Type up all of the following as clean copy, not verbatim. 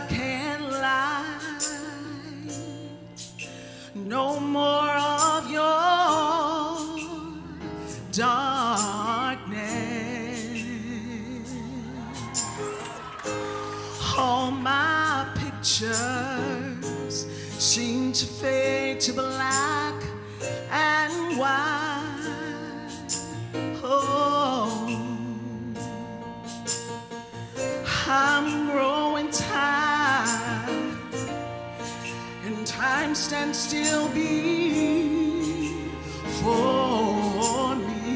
I can't lie. No more of your darkness. All my pictures seem to fade to black and white. Oh, I'm growing tired, and time stands still before me,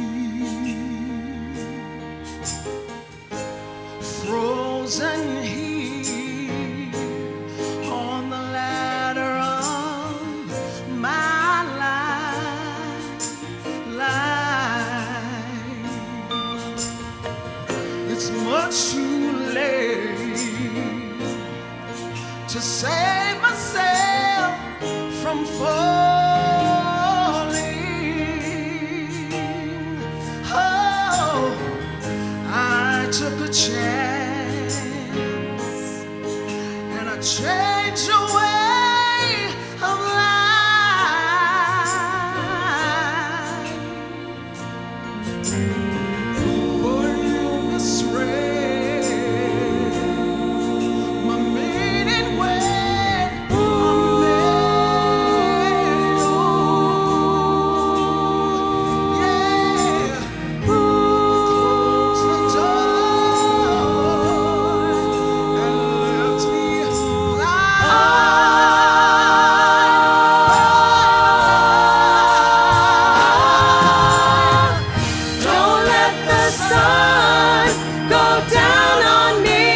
frozen here on the ladder of my life. It's much too late to save myself from falling. Oh, I took a chance and I changed your way of life. But you misread my meaning when I met you. Yeah, closed the door and left me blind. Don't let the sun go down on me.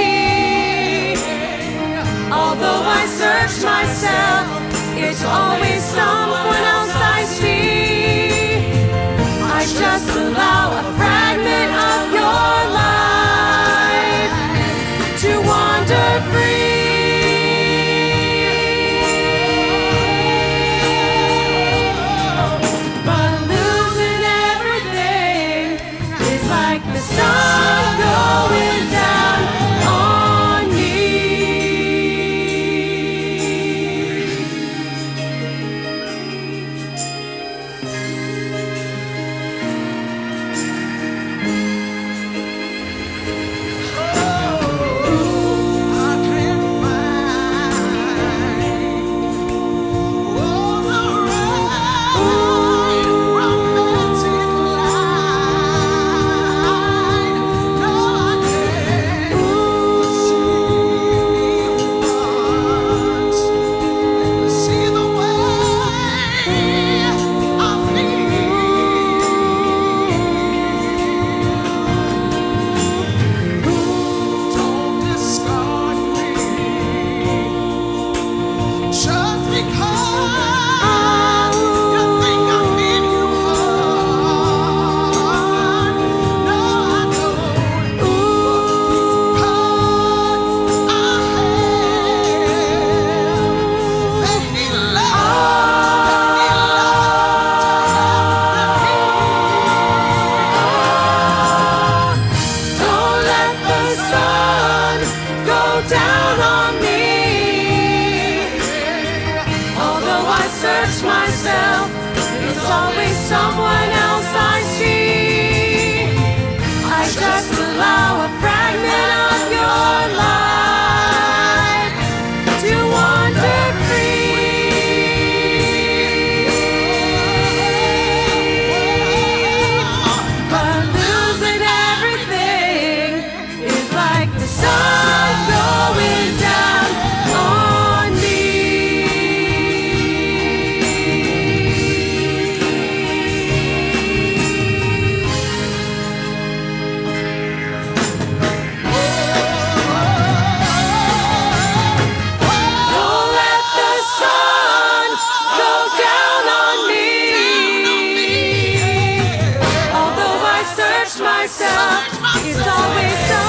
Although I search myself, it's always someone else I see. I just allow a fragment of your life to wander free. But losing everything is like the sun going down on me. Down on me. Although I search myself, it's always someone else I see. I just allow a fragment of your life to wander free. But losing everything is like the sun going down on me. Don't let the sun go down on me. Although I search myself, it's always